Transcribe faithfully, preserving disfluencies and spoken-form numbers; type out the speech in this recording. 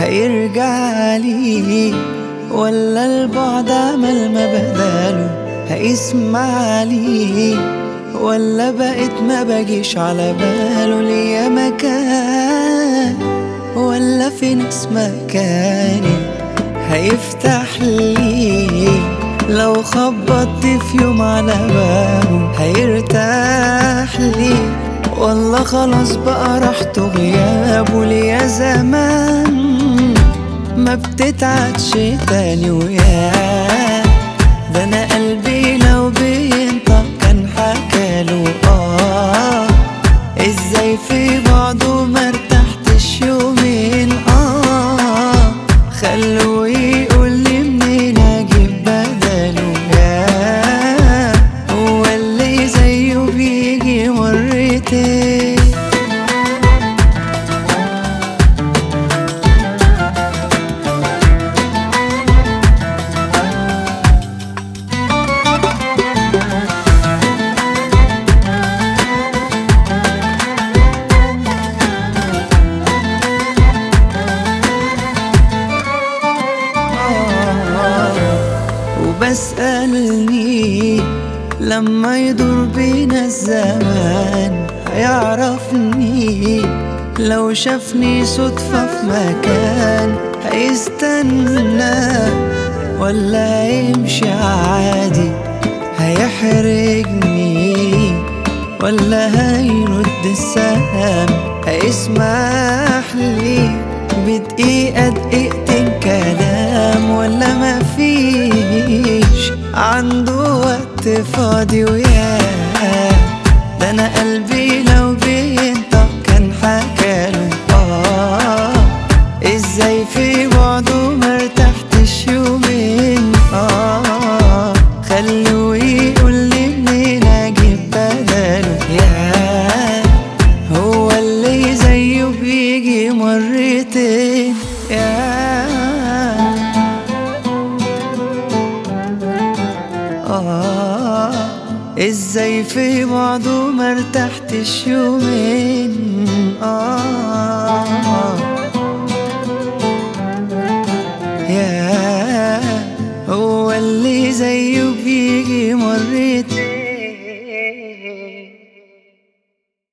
هيرجع لي، ولا البعد عمل ما بداله هيسمع لي، ولا بقيت ما بجيش على باله ليا مكان، ولا في ناس مكاني هيفتح لي، لو خبطت في يوم على بابه هيرتاح لي، والله خلاص بقى راحته غيابه ليا زمان ما بتتعدش تاني وياه. ده انا قلبي لو بينطق كان حكاله اه، ازاي في بعضه مرتحتش يومين اه، خلوه يقول لي منين اجيب بداله ياه، هو اللي زيه بيجي مرتين. وبسألني لما يدور بينا الزمان هيعرفني، لو شافني صدفة في مكان هيستنى، ولا هيمشي عادي هيحرجني، ولا هيرد السلام هيسمح لي بدقيقة دقيقتين كلام، ولا مفيش عنده وقت فاضي وياه. ده انا قلبي لو بينطق كان حكاله اه، ازاي في بعضه مرتحتش يومين اه، خلوه يقول لي منين اجيب بداله ياه، هو اللي زيه بيجي مرتين ياه آه، ازاي في بعضه مرتحتش يومين.